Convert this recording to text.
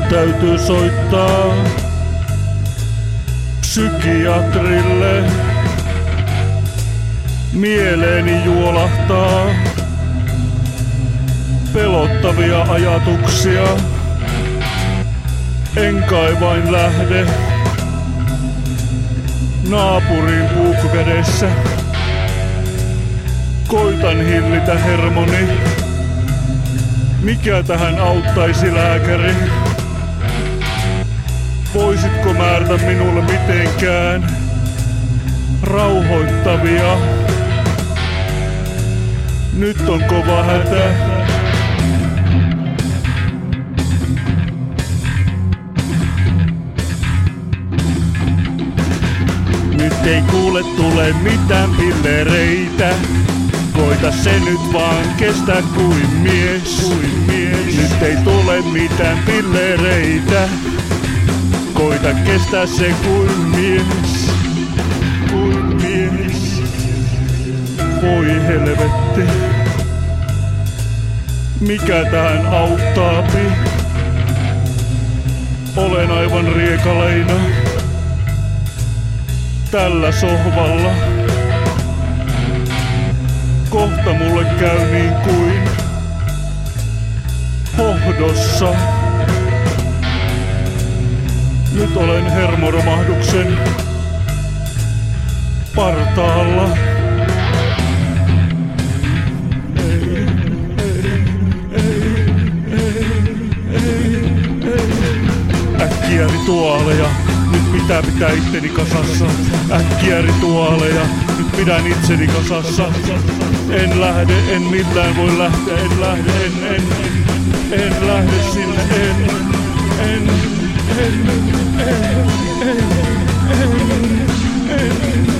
täytyy soittaa psykiatrille. Mieleeni juolahtaa pelottavia ajatuksia. En kai vain lähde naapurin puukko kädessä. Koitan hillitä hermoni. Mikä tähän auttaisi, lääkäri? Voisitko määrätä minulle mitenkään rauhoittavia? Nyt on kova hätä. Nyt ei kuule tule mitään pillereitä. Koita se nyt vaan kestää kuin mies. Nyt ei tule mitään pillereitä. Koita kestää se kuin mies. Voi helvetti. Mikä tähän auttaapi? Olen aivan riekaleina tällä sohvalla. Kohta mulle käy niin kuin hohdossa. Nyt olen hermoromahduksen partaalla. Äkkiä rituaaleja, nyt pitää itteni kasassa. Äkkiä rituaaleja, nyt pidän itseni kasassa. En lähde, en millään voi lähteä, en lähde sinne, en.